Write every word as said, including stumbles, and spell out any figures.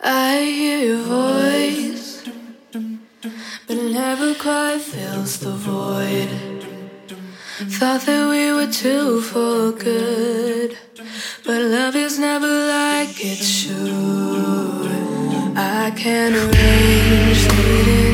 I hear your voice, but it never quite fills the void. Thought that we were two for good, but love is never like it should. I can't arrange needing